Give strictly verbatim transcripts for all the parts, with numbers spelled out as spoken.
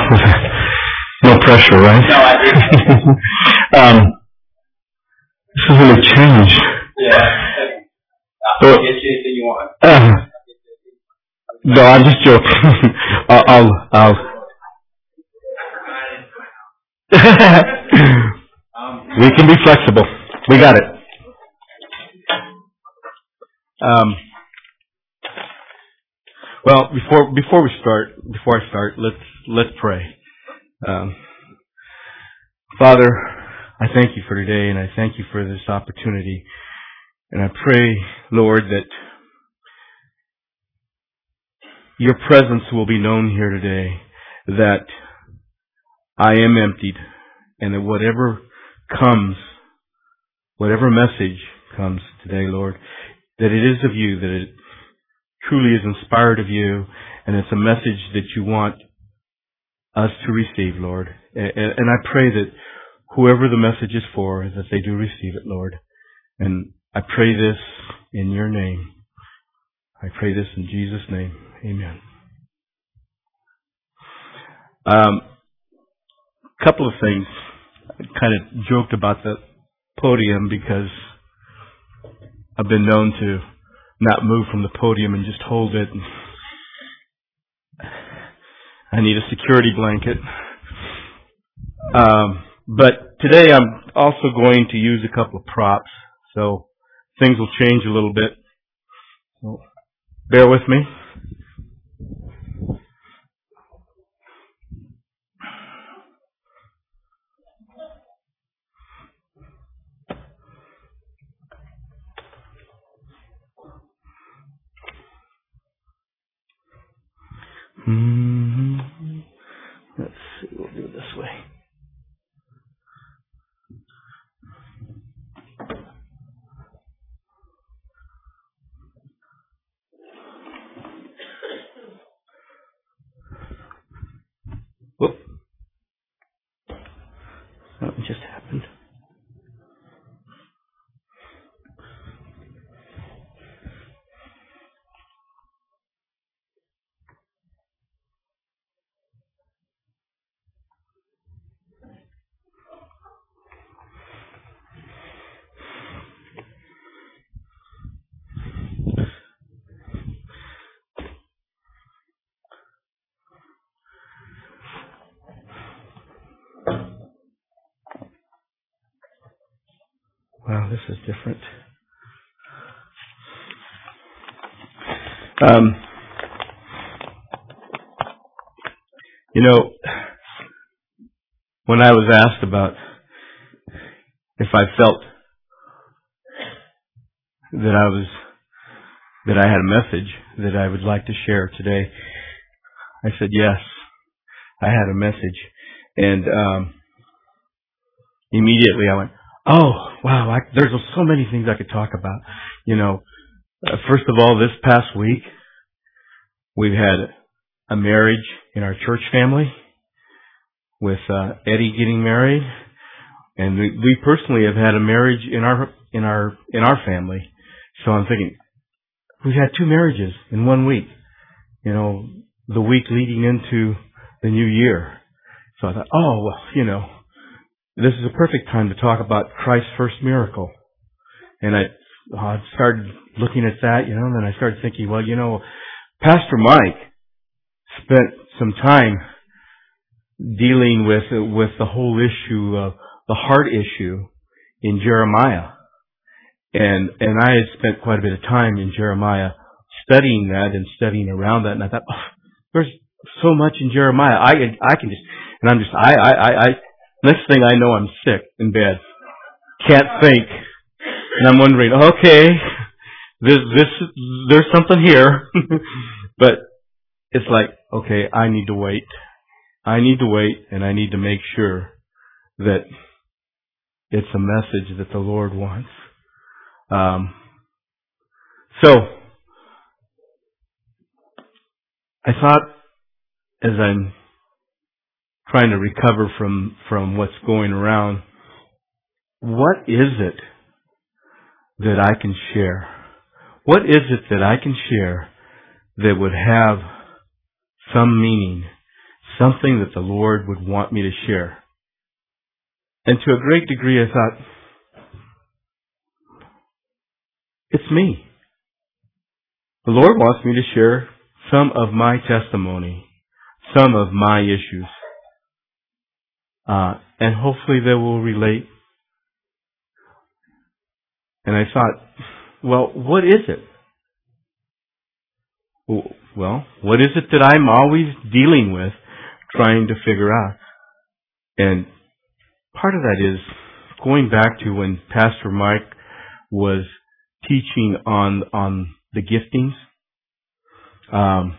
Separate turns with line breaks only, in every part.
No pressure, right?
No, I didn't.
um, this is really changed.
Yeah. I'll get you anything you want.
Uh, no, I'm just joking. I'll, I'll, I'll. We can be flexible. We got it. Um, well, before before we start, before I start, let's let's pray. Um, Father, I thank you for today, and I thank you for this opportunity. And I pray, Lord, that your presence will be known here today, that I am emptied, and that whatever comes, whatever message comes today, Lord, that it is of you, that it truly is inspired of you, and it's a message that you want us to receive, Lord. And I pray that whoever the message is for, that they do receive it, Lord. And I pray this in your name. I pray this in Jesus' name. Amen. Um, couple of things. I kind of joked about the podium because I've been known to not move from the podium and just hold it. I need a security blanket. Um, but today I'm also going to use a couple of props, so things will change a little bit. So bear with me. Mm-hmm. Let's see, we'll do it this way. Whoop. Something just happened. Wow, this is different. Um, you know, when I was asked about if I felt that I was, that I had a message that I would like to share today, I said yes, I had a message. And um, immediately I went, oh, wow, I, there's so many things I could talk about. You know, uh, first of all, this past week, we've had a marriage in our church family with uh, Eddie getting married, and we, we personally have had a marriage in our in our in our family. So I'm thinking, we've had two marriages in one week. You know, the week leading into the new year. So I thought, oh well, you know, this is a perfect time to talk about Christ's first miracle. And I, I started looking at that, you know, and then I started thinking, well, you know, Pastor Mike spent some time dealing with with the whole issue of the heart issue in Jeremiah. And and I had spent quite a bit of time in Jeremiah studying that and studying around that. And I thought, oh, there's so much in Jeremiah. I I can just, and I'm just, I, I, I, I next thing I know, I'm sick in bed. Can't think. And I'm wondering, okay, this, this, there's something here. But it's like, okay, I need to wait. I need to wait, and I need to make sure that it's a message that the Lord wants. Um, so, I thought, as I'm trying to recover from, from what's going around, what is it that I can share? What is it that I can share that would have some meaning, something that the Lord would want me to share. And to a great degree, I thought, it's me. The Lord wants me to share some of my testimony, some of my issues. Uh, and hopefully they will relate. And I thought, well, what is it? Well, what is it that I'm always dealing with, trying to figure out? And part of that is going back to when Pastor Mike was teaching on on the giftings. Um,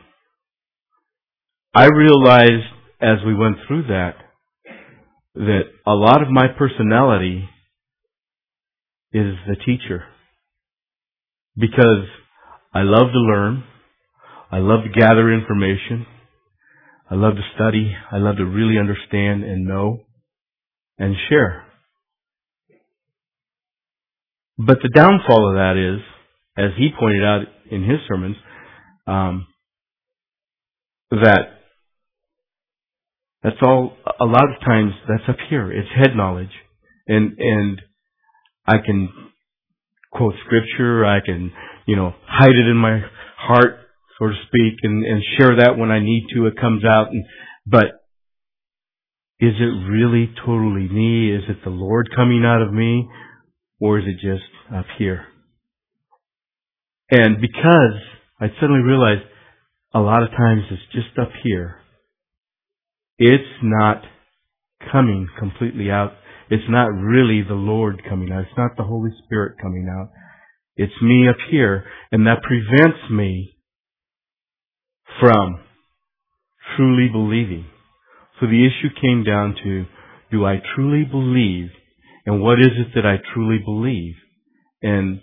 I realized as we went through that that a lot of my personality is the teacher, because I love to learn, I love to gather information, I love to study, I love to really understand and know and share. But the downfall of that is, as he pointed out in his sermons, um, that that's all, a lot of times that's up here. It's head knowledge. And, and I can quote scripture, I can, you know, hide it in my heart, so to speak, and, and share that when I need to. It comes out. And, but is it really totally me? Is it the Lord coming out of me? Or is it just up here? And because I suddenly realized a lot of times it's just up here, it's not coming completely out. It's not really the Lord coming out. It's not the Holy Spirit coming out. It's me up here, and that prevents me from truly believing. So the issue came down to, do I truly believe? And what is it that I truly believe? And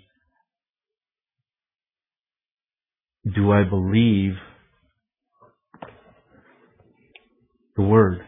do I believe the Word?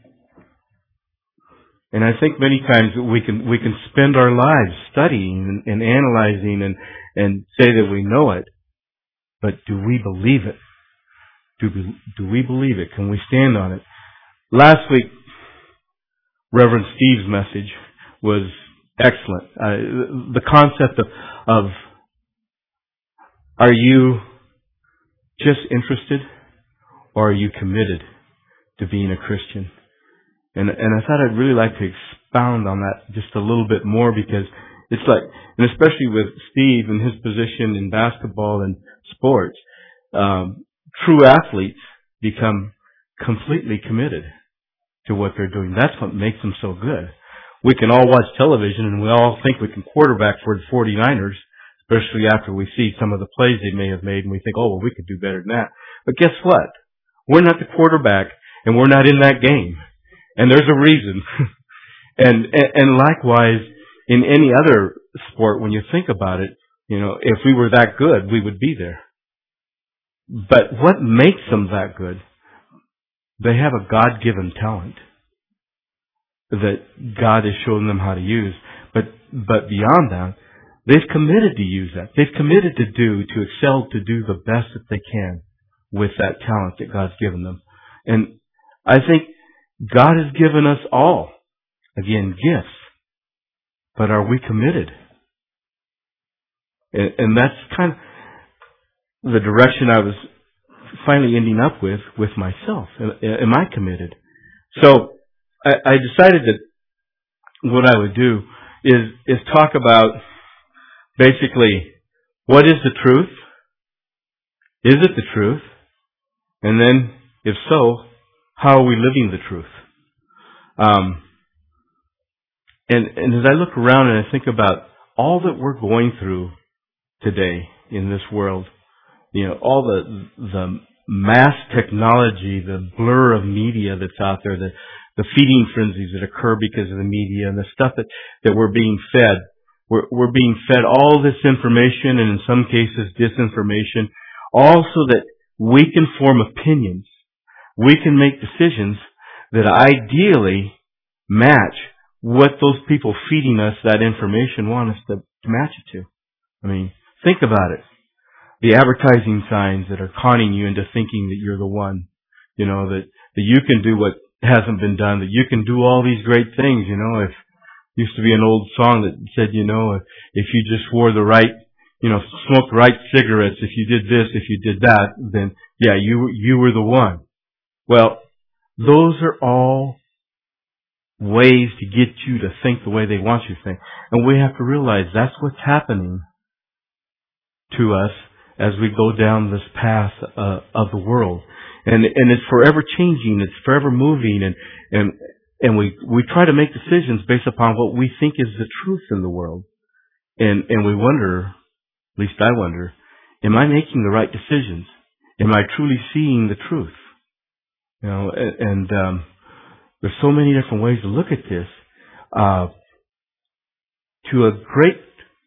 And I think many times we can we can spend our lives studying and, and analyzing and, and say that we know it, but do we believe it? Do we, do we believe it? Can we stand on it? Last week, Reverend Steve's message was excellent. Uh, the concept of, of are you just interested, or are you committed to being a Christian? And and I thought I'd really like to expound on that just a little bit more, because it's like, and especially with Steve and his position in basketball and sports, um, true athletes become completely committed to what they're doing. That's what makes them so good. We can all watch television and we all think we can quarterback for the forty-niners, especially after we see some of the plays they may have made, and we think, oh, well, we could do better than that. But guess what? We're not the quarterback, and we're not in that game. And there's a reason. and, and and likewise, in any other sport, when you think about it, you know, if we were that good, we would be there. But what makes them that good? They have a God-given talent that God has shown them how to use. But but beyond that, they've committed to use that. They've committed to do, to excel, to do the best that they can with that talent that God's given them. And I think God has given us all, again, gifts. But are we committed? And, and that's kind of the direction I was finally ending up with, with myself. Am I committed? So I, I decided that what I would do is, is talk about basically, what is the truth? Is it the truth? And then, if so, how are we living the truth? Um, and, and as I look around and I think about all that we're going through today in this world, you know, all the the mass technology, the blur of media that's out there, the the feeding frenzies that occur because of the media, and the stuff that, that we're being fed. We're, we're being fed all this information, and in some cases disinformation, all so that we can form opinions. We can make decisions that ideally match what those people feeding us that information want us to match it to. I mean, think about it. The advertising signs that are conning you into thinking that you're the one, you know, that, that you can do what hasn't been done, that you can do all these great things. You know, if used to be an old song that said, you know, if you just wore the right, you know, smoked the right cigarettes, if you did this, if you did that, then yeah, you you were the one. Well, those are all ways to get you to think the way they want you to think. And we have to realize that's what's happening to us as we go down this path uh, of the world. And and it's forever changing, it's forever moving, and and and we we try to make decisions based upon what we think is the truth in the world. And and we wonder, at least I wonder, am I making the right decisions? Am I truly seeing the truth? You know, and, and um there's so many different ways to look at this. Uh, to a great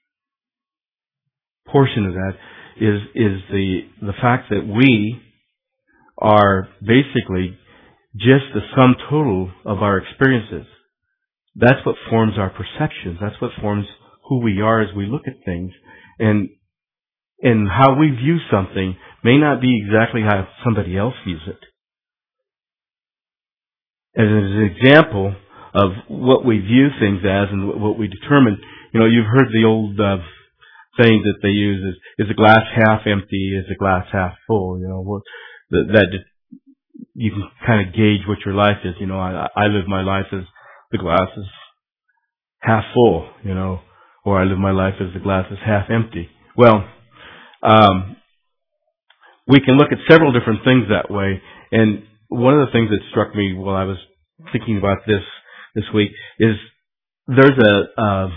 portion of that is is the the fact that we are basically just the sum total of our experiences. That's what forms our perceptions. That's what forms who we are as we look at things. And and how we view something may not be exactly how somebody else views it. As an example of what we view things as and what we determine, you know, you've heard the old uh, saying that they use is, is the glass half empty, is the glass half full? You know, what, that, that just, you can kind of gauge what your life is. You know, I, I live my life as the glass is half full, you know, or I live my life as the glass is half empty. Well, um, we can look at several different things that way, and one of the things that struck me while I was thinking about this this week is there's a a,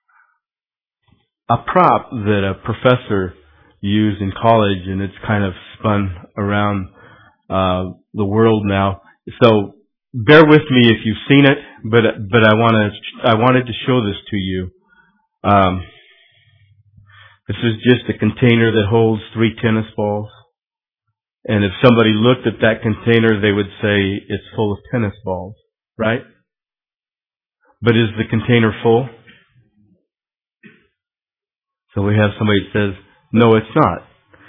a prop that a professor used in college, and it's kind of spun around uh, the world now. So bear with me if you've seen it, but but I want to I wanted to show this to you. Um, this is just a container that holds three tennis balls. And if somebody looked at that container, they would say it's full of tennis balls, right? But is the container full? So we have somebody that says, no, it's not.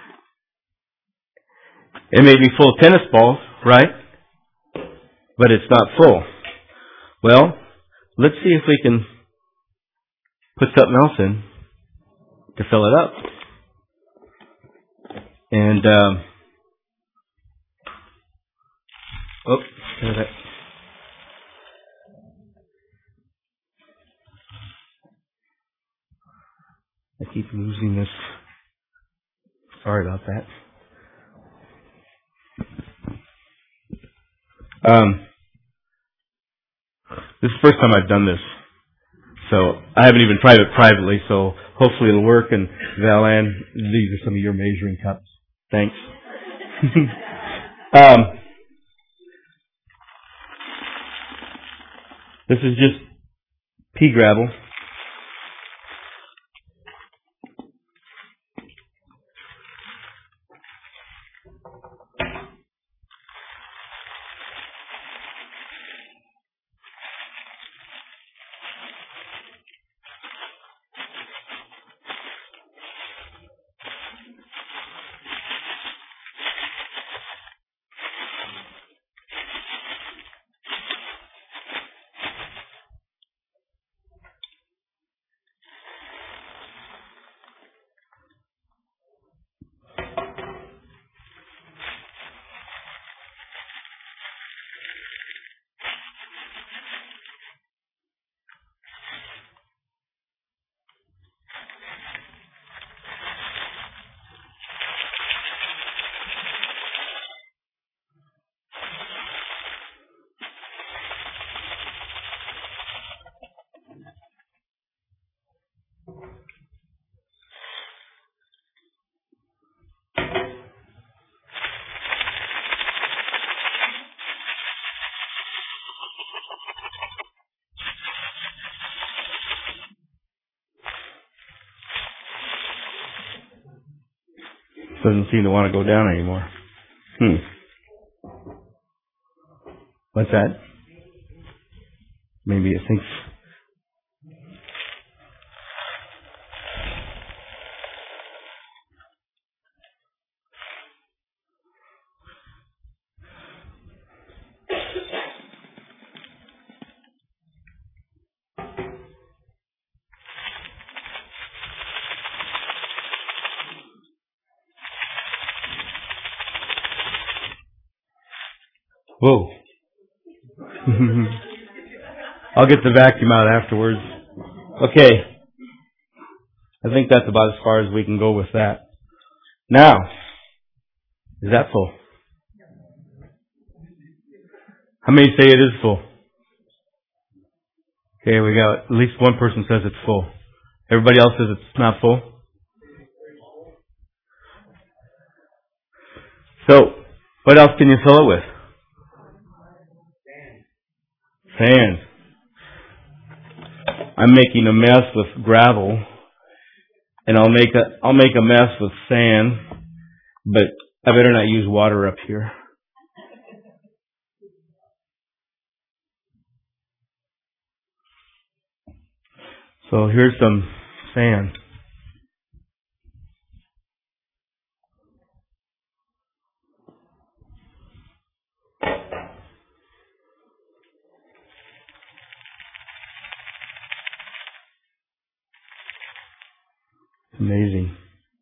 It may be full of tennis balls, right? But it's not full. Well, let's see if we can put something else in to fill it up. And, um, oh, there's that. I keep losing this. Sorry about that. Um, this is the first time I've done this. So I haven't even tried it privately, so hopefully it'll work. And Valan, these are some of your measuring cups. Thanks. um, this is just pea gravel. Doesn't seem to want to go down anymore. Hmm. What's that? Maybe it thinks. Whoa. I'll get the vacuum out afterwards. Okay. I think that's about as far as we can go with that. Now, is that full? How many say it is full? Okay, we got at least one person says it's full. Everybody else says it's not full? So, what else can you fill it with? Sand. I'm making a mess with gravel, and I'll make a I'll make a mess with sand, but I better not use water up here. So here's some sand. Amazing.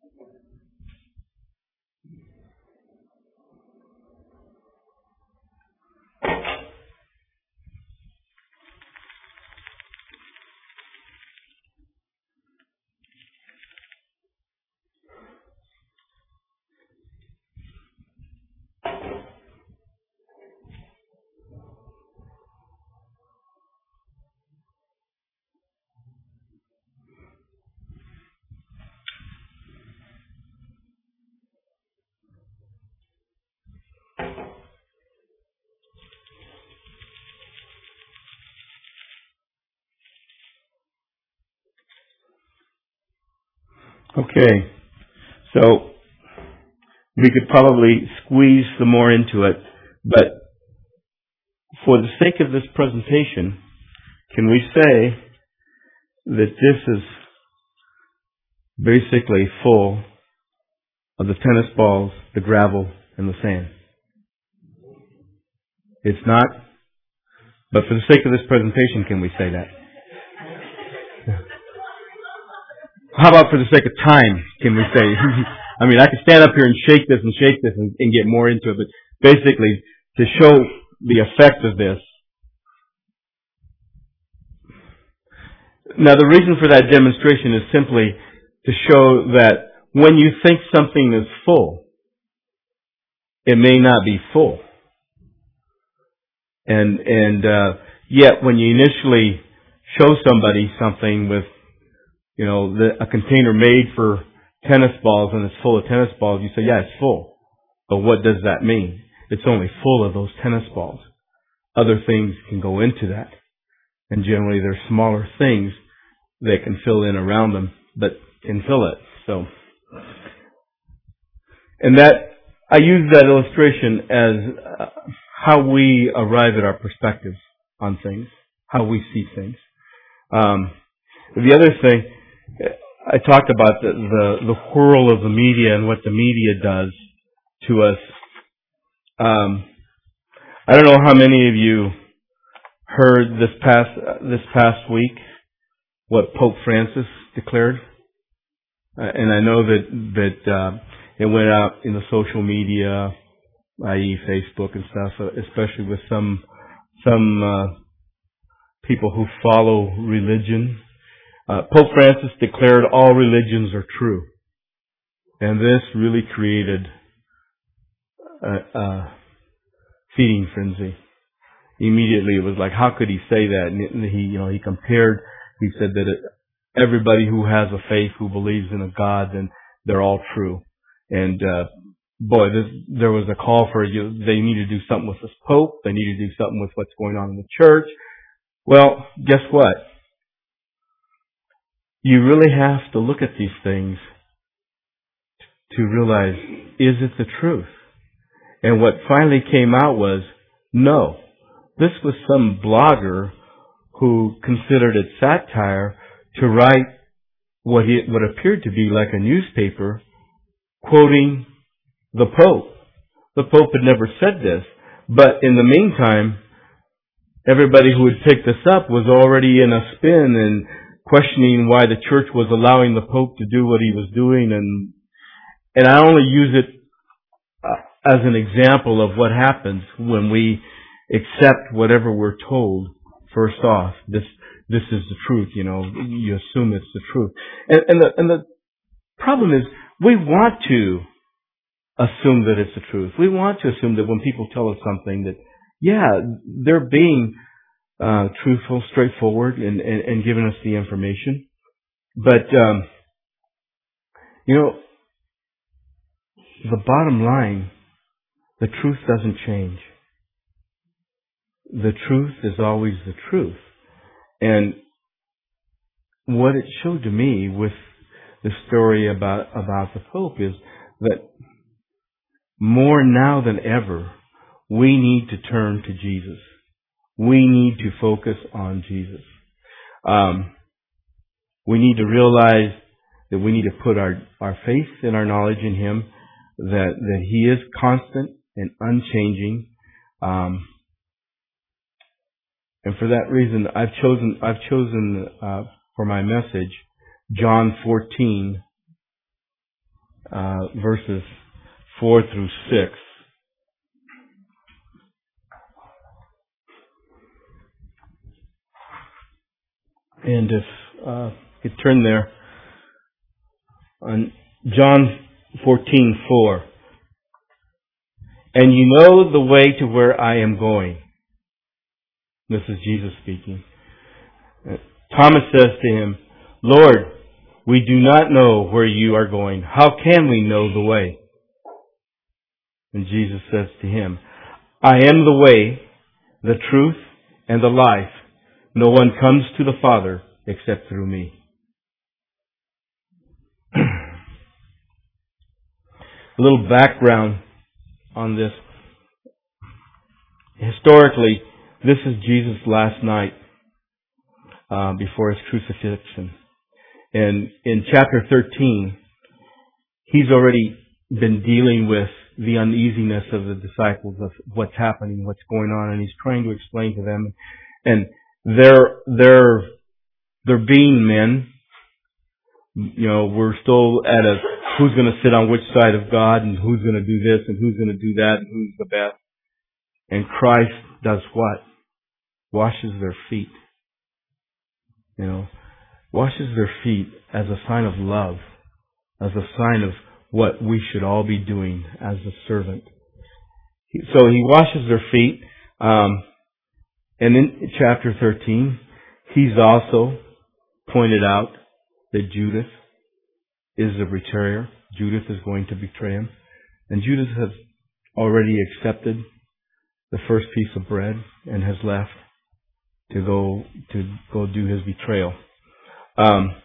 Okay, so we could probably squeeze some more into it, but for the sake of this presentation, can we say that this is basically full of the tennis balls, the gravel, and the sand? It's not, but for the sake of this presentation, can we say that? How about for the sake of time, can we say, I mean, I could stand up here and shake this and shake this and, and get more into it, but basically, to show the effect of this. Now, the reason for that demonstration is simply to show that when you think something is full, it may not be full. And, and, uh, yet when you initially show somebody something with, you know, the, a container made for tennis balls and it's full of tennis balls, you say, yeah, it's full. But what does that mean? It's only full of those tennis balls. Other things can go into that. And generally there's smaller things that can fill in around them, but can fill it. So, and that, I use that illustration as uh, how we arrive at our perspectives on things, how we see things. Um, the other thing, I talked about the, the, the whirl of the media and what the media does to us. Um, I don't know how many of you heard this past uh, this past week what Pope Francis declared, uh, and I know that that uh, it went out in the social media, that is, Facebook and stuff, especially with some some uh, people who follow religion. Uh, Pope Francis declared all religions are true. And this really created a, a feeding frenzy. Immediately it was like, how could he say that? And he, you know, he compared, he said that it, everybody who has a faith, who believes in a God, then they're all true. And, uh, boy, this, there was a call for, you, they need to do something with this Pope. They need to do something with what's going on in the church. Well, guess what? You really have to look at these things to realize, is it the truth? And what finally came out was, no. This was some blogger who considered it satire to write what he, what appeared to be like a newspaper quoting the Pope. The Pope had never said this, but in the meantime, everybody who had picked this up was already in a spin and questioning why the church was allowing the Pope to do what he was doing, and and I only use it uh, as an example of what happens when we accept whatever we're told first off. This this is the truth, you know. You assume it's the truth. And, and, the, and the problem is we want to assume that it's the truth. We want to assume that when people tell us something that, yeah, they're being uh, truthful, straightforward, and, and, and giving us the information. But, um, you know, the bottom line, the truth doesn't change. The truth is always the truth. And what it showed to me with the story about, about the Pope is that more now than ever, we need to turn to Jesus. We need to focus on Jesus. Um, we need to realize that we need to put our, our faith and our knowledge in Him, that, that He is constant and unchanging. Um, and for that reason, I've chosen, I've chosen, uh, for my message, John fourteen, uh, verses four through six. And if, uh, you could turn there on John fourteen four. And you know the way to where I am going. This is Jesus speaking. Thomas says to Him, Lord, we do not know where you are going. How can we know the way? And Jesus says to him, I am the way, the truth, and the life. No one comes to the Father except through me. A little background on this. Historically, this is Jesus' last night uh, before His crucifixion. And in chapter thirteen, He's already been dealing with the uneasiness of the disciples of what's happening, what's going on, and He's trying to explain to them. And they're, they're, they're being men. You know, we're still at a, who's going to sit on which side of God, and who's going to do this, and who's going to do that, and who's the best. And Christ does what? Washes their feet. You know, washes their feet as a sign of love, as a sign of what we should all be doing as a servant. So He washes their feet. Um, and in chapter thirteen, He's also pointed out that Judas is the betrayer. Judas is going to betray Him. And Judas has already accepted the first piece of bread and has left to go to go do his betrayal. Um,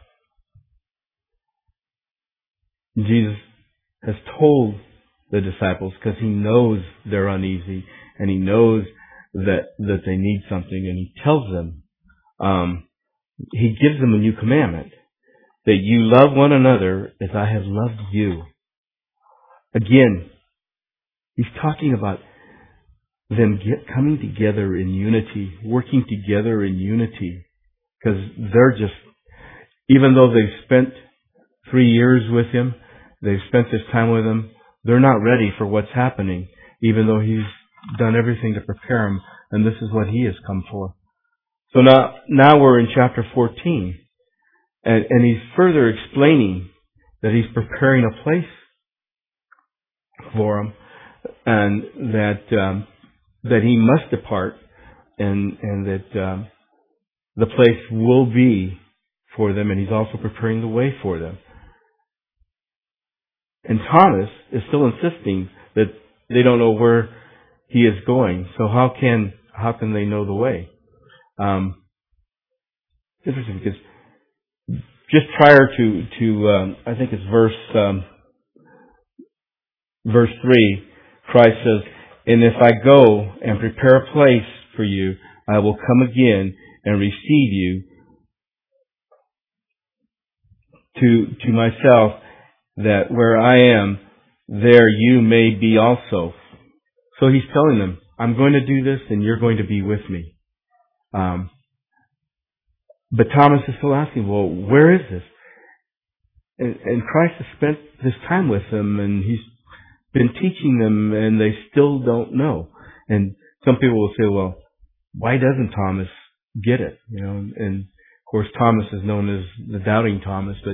Jesus has told the disciples, because He knows they're uneasy and He knows that that they need something, and He tells them, um, He gives them a new commandment, that you love one another as I have loved you. Again, He's talking about them get, coming together in unity, working together in unity, because they're just, even though they've spent three years with Him, they've spent this time with Him, they're not ready for what's happening, even though He's done everything to prepare them, and this is what He has come for. So now, now we're in chapter fourteen, and, and He's further explaining that He's preparing a place for them, and that um, that He must depart, and and that um, the place will be for them, and He's also preparing the way for them. And Thomas is still insisting that they don't know where He is going. So how can how can they know the way? Um, interesting, because just prior to to um, I think it's verse um, verse three, Christ says, "And if I go and prepare a place for you, I will come again and receive you to to myself, that where I am, there you may be also." So He's telling them, I'm going to do this and you're going to be with me. Um, but Thomas is still asking, well, where is this? And, and Christ has spent this time with them, and He's been teaching them and they still don't know. And some people will say, well, why doesn't Thomas get it? You know, and of course Thomas is known as the doubting Thomas, but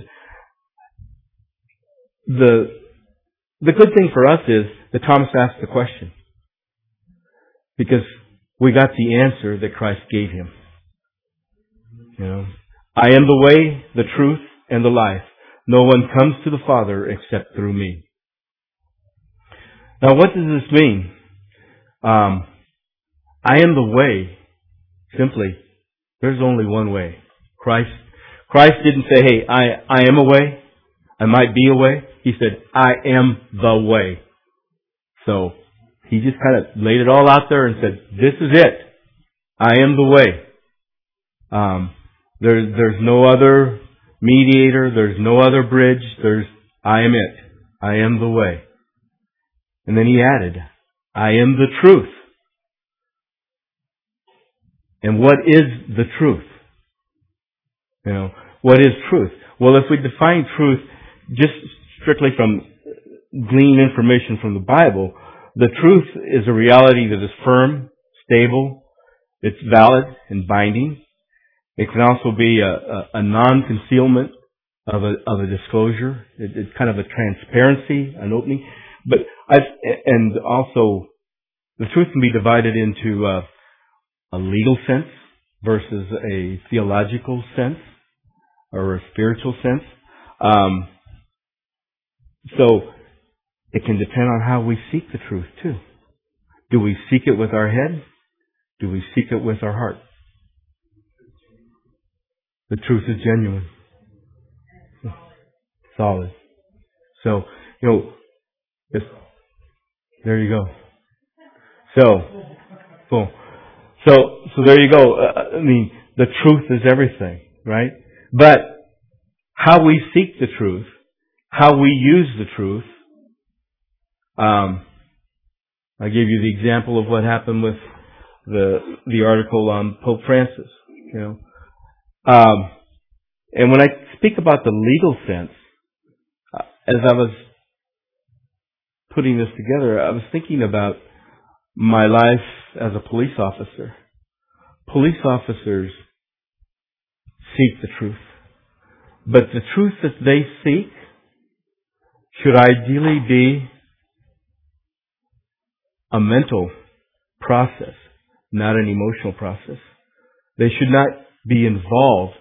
the the good thing for us is that Thomas asked the question, because we got the answer that Christ gave him. You know, I am the way, the truth, and the life. No one comes to the Father except through me. Now, what does this mean? Um, I am the way. Simply, there's only one way. Christ. Christ didn't say, hey, I, I am a way. I might be a way. He said, I am the way. So, he just kind of laid it all out there and said, this is it. I am the way. Um, there, there's no other mediator. There's no other bridge. There's, I am it. I am the way. And then he added, I am the truth. And what is the truth? You know, what is truth? Well, if we define truth just strictly from glean information from the Bible, the truth is a reality that is firm, stable, it's valid and binding. It can also be a, a, a non-concealment of a, of a disclosure. It, it's kind of a transparency, an opening. But I've, and also the truth can be divided into uh, a legal sense versus a theological sense or a spiritual sense. Um, so it can depend on how we seek the truth too. Do we seek it with our head? Do we seek it with our heart? The truth is genuine. Solid. So, you know, it's, there you go. So, boom. So, so there you go. Uh, I mean, the truth is everything, right? But how we seek the truth, how we use the truth, um, I gave you the example of what happened with the the article on Pope Francis, you know. Um, and when I speak about the legal sense, uh, as I was putting this together, I was thinking about my life as a police officer. Police officers seek the truth. But the truth that they seek should ideally be a mental process, not an emotional process. They should not be involved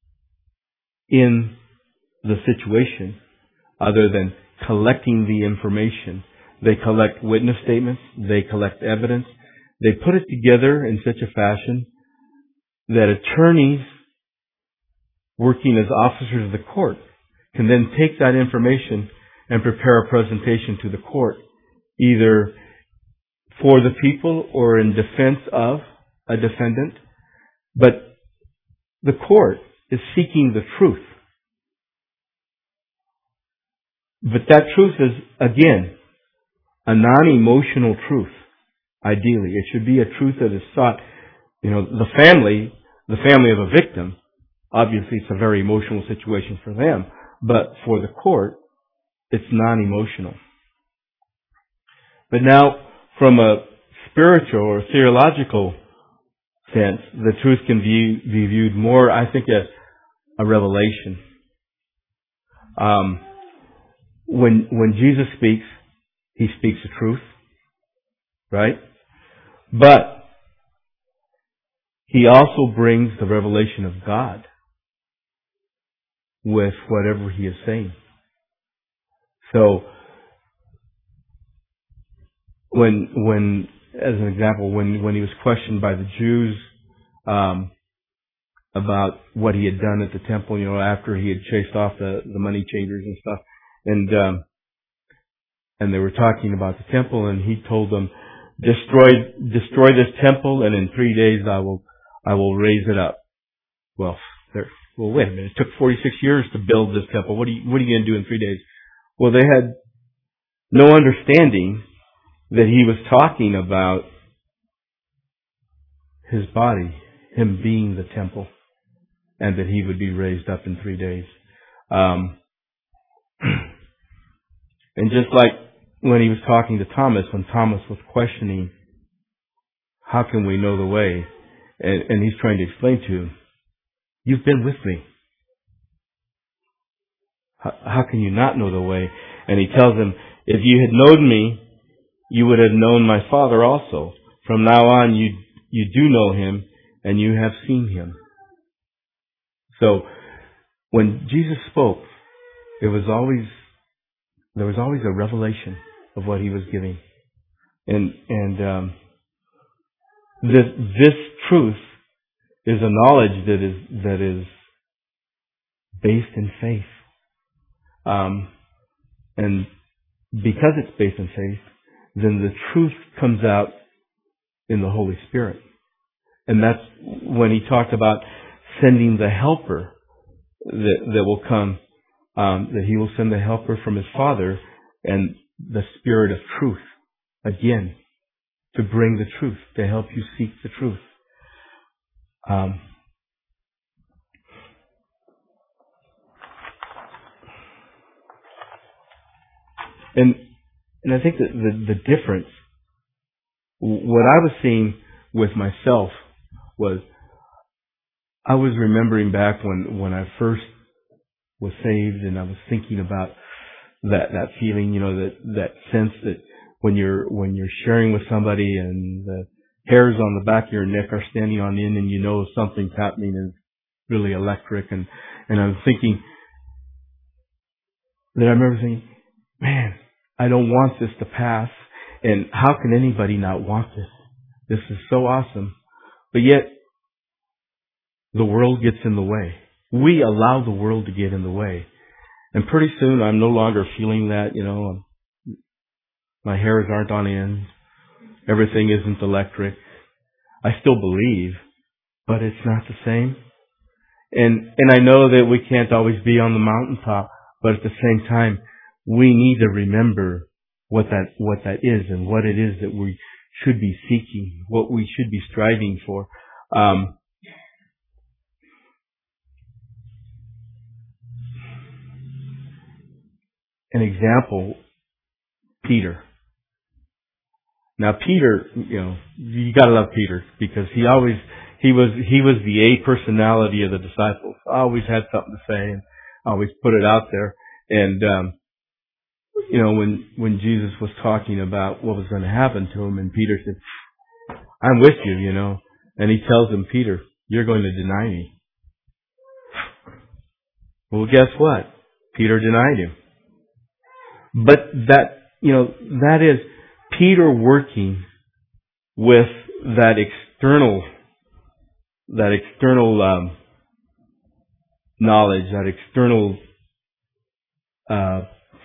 in the situation other than collecting the information. They collect witness statements. They collect evidence. They put it together in such a fashion that attorneys working as officers of the court can then take that information and prepare a presentation to the court, either for the people or in defense of a defendant. But the court is seeking the truth. But that truth is, again, a non-emotional truth, ideally. It should be a truth that is sought. You know, the family, the family of a victim, obviously it's a very emotional situation for them. But for the court, it's non-emotional. But now, from a spiritual or theological sense, the truth can be, be viewed more, I think, as a revelation. Um, when when Jesus speaks, He speaks the truth, right? But He also brings the revelation of God with whatever He is saying. So, when when as an example, when when He was questioned by the Jews um, about what He had done at the temple, you know, after He had chased off the, the money changers and stuff, and um, and they were talking about the temple, and He told them, "Destroy destroy this temple, and in three days I will I will raise it up." Well, well, wait a minute. It took forty-six years to build this temple. What are you what are you going to do in three days? Well, they had no understanding that He was talking about His body, Him being the temple, and that He would be raised up in three days. Um, and just like when he was talking to Thomas, when Thomas was questioning, how can we know the way? And, and he's trying to explain to him, you've been with me. How, how can you not know the way? And he tells him, if you had known me, you would have known my Father also. From now on, you you do know him, and you have seen him. So, when Jesus spoke, it was always there was always a revelation of what he was giving, and and um, this this truth is a knowledge that is that is based in faith, um, and because it's based in faith, then the truth comes out in the Holy Spirit. And that's when he talked about sending the helper that, that will come, um, that he will send the helper from his Father and the Spirit of truth, again, to bring the truth, to help you seek the truth. Um, and and I think that the, the difference, what I was seeing with myself was, I was remembering back when, when I first was saved, and I was thinking about that, that feeling, you know, that, that sense that when you're, when you're sharing with somebody and the hairs on the back of your neck are standing on end and you know something's happening and it's really electric. And, and I was thinking that I remember thinking, man, I don't want this to pass. And how can anybody not want this? This is so awesome. But yet, the world gets in the way. We allow the world to get in the way. And pretty soon, I'm no longer feeling that, you know, my hairs aren't on end. Everything isn't electric. I still believe, but it's not the same. And, and I know that we can't always be on the mountaintop, but at the same time, we need to remember what that, what that is and what it is that we should be seeking, what we should be striving for. Um, an example, Peter. Now Peter, you know, you gotta love Peter because he always, he was, he was the A personality of the disciples. Always had something to say and always put it out there. And, um, you know, when, when Jesus was talking about what was going to happen to him, and Peter said, I'm with you, you know, and he tells him, Peter, you're going to deny me. Well, guess what? Peter denied him. But that, you know, that is Peter working with that external, that external, um, knowledge, that external, uh,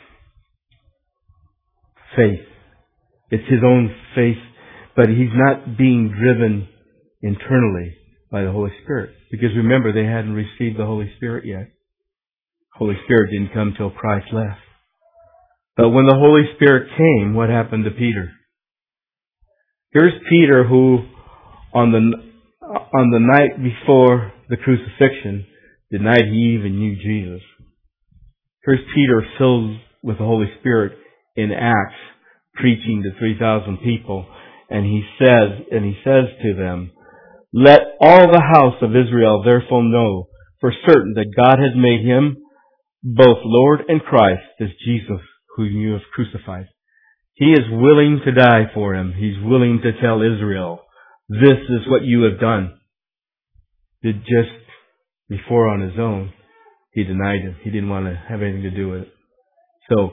faith. It's his own faith, but he's not being driven internally by the Holy Spirit. Because remember, they hadn't received the Holy Spirit yet. Holy Spirit didn't come till Christ left. But when the Holy Spirit came, what happened to Peter? Here's Peter who, on the, on the night before the crucifixion, denied he even knew Jesus. Here's Peter filled with the Holy Spirit in Acts, preaching to three thousand people, and he says, and he says to them, let all the house of Israel therefore know for certain that God has made him both Lord and Christ, this Jesus whom you have crucified. He is willing to die for him. He's willing to tell Israel, this is what you have done. Did just before on his own, he denied him. He didn't want to have anything to do with it. So,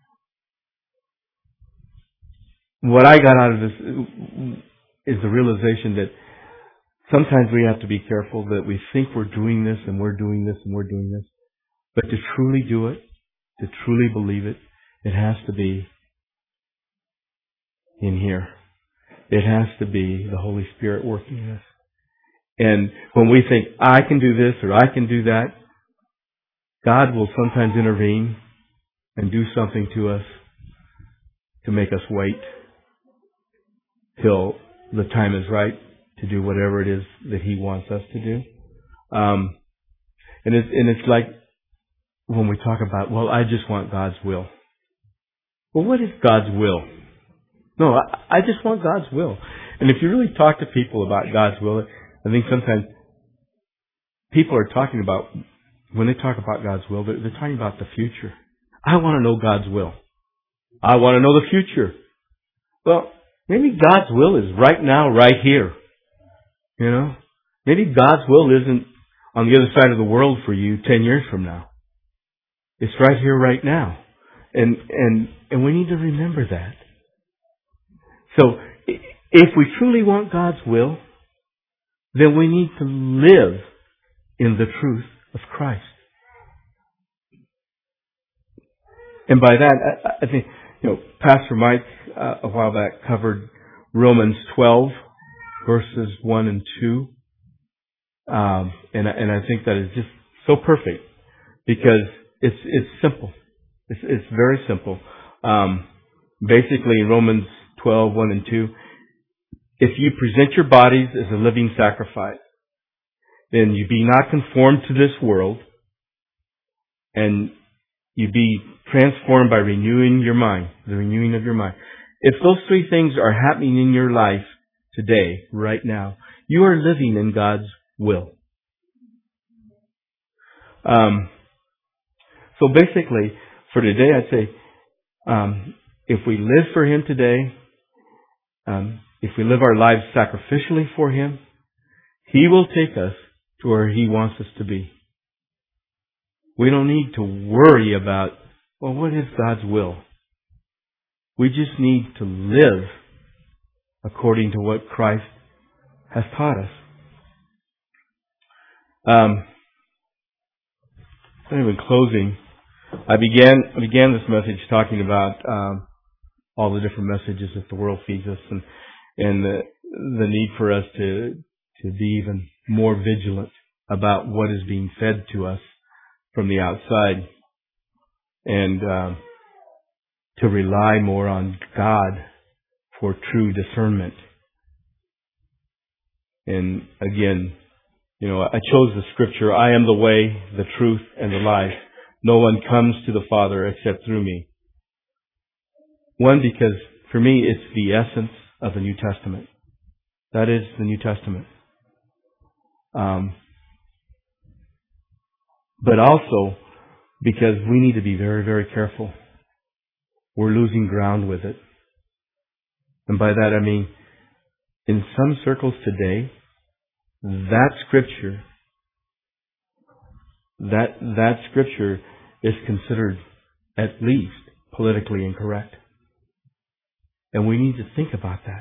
what I got out of this is the realization that sometimes we have to be careful that we think we're doing this and we're doing this and we're doing this. But to truly do it, to truly believe it, it has to be in here. It has to be the Holy Spirit working in us. And when we think, I can do this or I can do that, God will sometimes intervene and do something to us to make us wait till the time is right to do whatever it is that He wants us to do. Um, and it's and it's like when we talk about, well, I just want God's will. well, what is God's will? No, I, I just want God's will. And if you really talk to people about God's will, I think sometimes people are talking about, when they talk about God's will, they're, they're talking about the future. I want to know God's will. I want to know the future. Well, maybe God's will is right now, right here. You know? Maybe God's will isn't on the other side of the world for you ten years from now. It's right here, right now. And, and, and we need to remember that. So, if we truly want God's will, then we need to live in the truth of Christ. And by that, I, I think, you know, Pastor Mike uh, a while back covered Romans twelve, verses one and two. Um, and, and I think that is just so perfect because it's, it's simple. It's, it's very simple. Um, basically in Romans twelve, one and two, if you present your bodies as a living sacrifice, then you be not conformed to this world, and you be transformed by renewing your mind, the renewing of your mind. If those three things are happening in your life today, right now, you are living in God's will. Um, so basically, for today, I'd say, um, if we live for Him today, um, if we live our lives sacrificially for Him, He will take us to where He wants us to be. We don't need to worry about, well, what is God's will? We just need to live according to what Christ has taught us. Um, anyway, in closing, I began I began this message talking about um, all the different messages that the world feeds us, and and the the need for us to to be even more vigilant about what is being fed to us from the outside, and um, to rely more on God for true discernment. And again, you know, I chose the scripture, I am the way, the truth, and the life. No one comes to the Father except through me. One, because for me it's the essence of the New Testament. That is the New Testament. Um, but also because we need to be very, very careful. We're losing ground with it. And by that I mean, in some circles today, that scripture, that, that scripture is considered at least politically incorrect. And we need to think about that.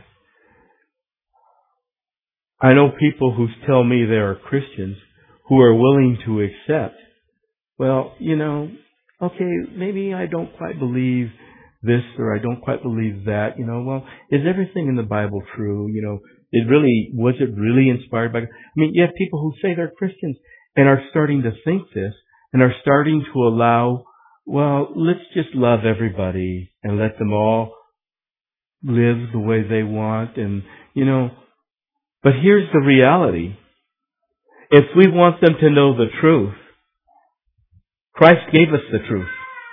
I know people who tell me they are Christians who are willing to accept, well, you know, okay, maybe I don't quite believe this or I don't quite believe that, you know, well, is everything in the Bible true? You know, it really, was it really inspired by God? I mean, you have people who say they're Christians and are starting to think this and are starting to allow, well, let's just love everybody and let them all live the way they want, and, you know, but here's the reality. If we want them to know the truth, Christ gave us the truth.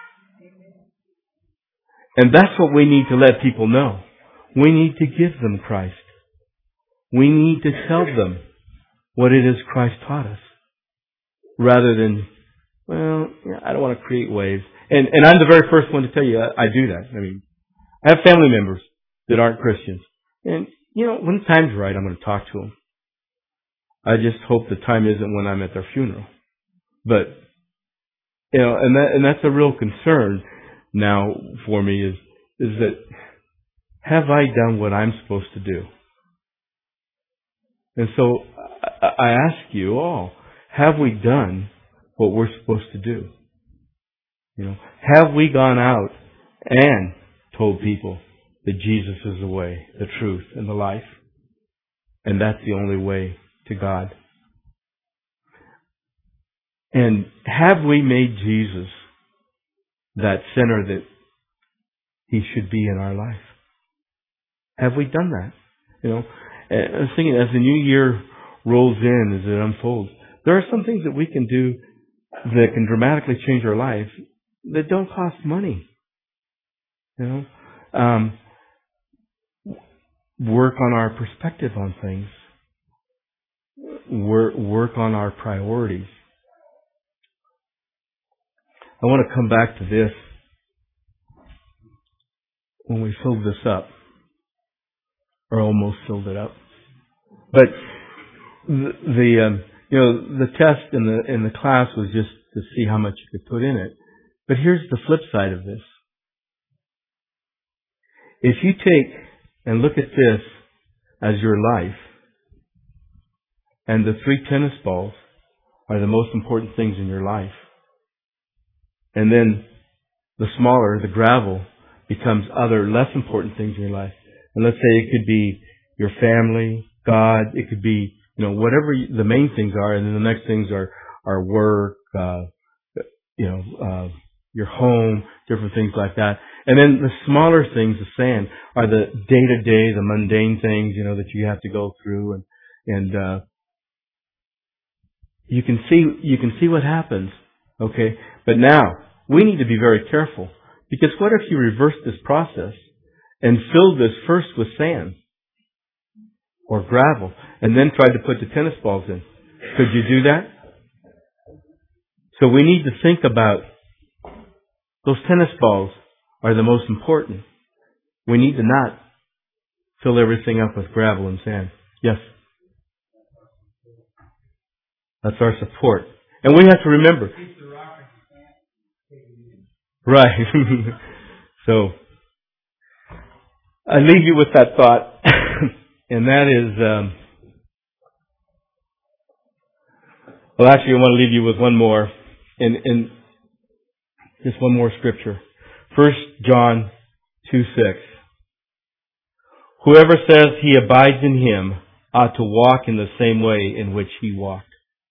And that's what we need to let people know. We need to give them Christ. We need to tell them what it is Christ taught us. Rather than, well, I don't want to create waves. And, and I'm the very first one to tell you I, I do that. I mean, I have family members that aren't Christians. And, you know, when the time's right, I'm going to talk to them. I just hope the time isn't when I'm at their funeral. But, you know, and that, and that's a real concern now for me is, is that have I done what I'm supposed to do? And so I, I ask you all, have we done what we're supposed to do? You know, have we gone out and told people that Jesus is the way, the truth, and the life? And that's the only way to God. And have we made Jesus that center that He should be in our life? Have we done that? You know, I was thinking as the new year rolls in, as it unfolds, there are some things that we can do that can dramatically change our life that don't cost money. You know, um, work on our perspective on things. Work, work on our priorities. I want to come back to this when we filled this up, or almost filled it up. But the, the um, you know the test in the in the class was just to see how much you could put in it. But here's the flip side of this. If you take and look at this as your life, and the three tennis balls are the most important things in your life, and then the smaller, the gravel, becomes other less important things in your life. And let's say it could be your family, God, it could be, you know, whatever the main things are, and then the next things are, are work, uh, you know, uh, your home, different things like that. And then the smaller things, the sand, are the day-to-day, the mundane things, you know, that you have to go through, and, and, uh, you can see, you can see what happens. Okay? But now, we need to be very careful. Because what if you reverse this process and fill this first with sand or gravel and then tried to put the tennis balls in? Could you do that? So we need to think about those tennis balls are the most important. We need to not fill everything up with gravel and sand. Yes? That's our support. And we have to remember. Right. So, I leave you with that thought. And that is, um, well, actually, I want to leave you with one more. And, and just one more scripture. First John two six. Whoever says he abides in him ought to walk in the same way in which he walked.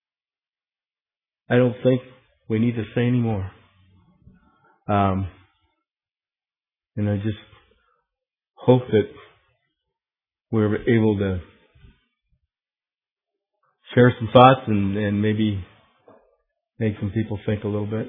I don't think we need to say any more. Um, and I just hope that we're able to share some thoughts and, and maybe make some people think a little bit.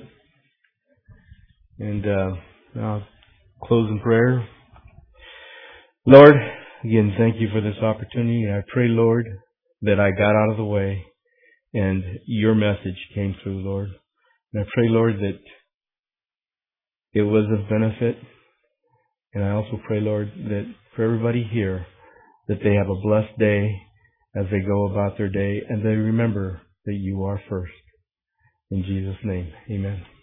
And uh, I'll close in prayer. Lord, again, thank you for this opportunity. And I pray, Lord, that I got out of the way and your message came through, Lord. And I pray, Lord, that it was of benefit. And I also pray, Lord, that for everybody here, that they have a blessed day as they go about their day, and they remember that you are first. In Jesus' name, amen.